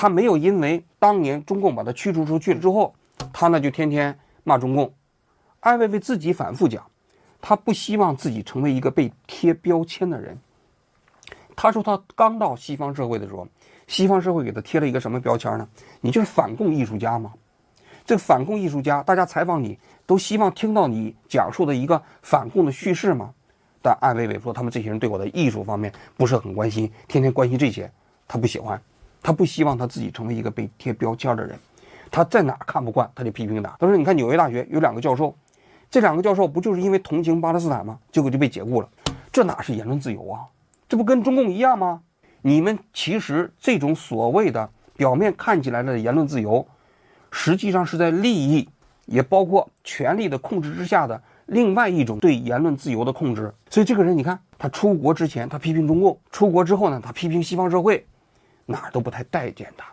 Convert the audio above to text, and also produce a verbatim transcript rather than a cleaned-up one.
他没有因为当年中共把他驱逐出去之后，他呢就天天骂中共。艾薇薇自己反复讲，他不希望自己成为一个被贴标签的人。他说他刚到西方社会的时候，西方社会给他贴了一个什么标签呢？你就是反共艺术家吗？这个反共艺术家，大家采访你都希望听到你讲述的一个反共的叙事吗？但艾薇薇说，他们这些人对我的艺术方面不是很关心，天天关心这些，他不喜欢，他不希望他自己成为一个被贴标签的人。他在哪看不惯，他就批评他。他说：“你看纽约大学有两个教授，这两个教授不就是因为同情巴勒斯坦吗？结果就被解雇了，这哪是言论自由啊？这不跟中共一样吗？你们其实这种所谓的表面看起来的言论自由，实际上是在利益，也包括权力的控制之下的另外一种对言论自由的控制。所以这个人，你看他出国之前他批评中共，出国之后呢，他批评西方社会，哪儿都不太待见他。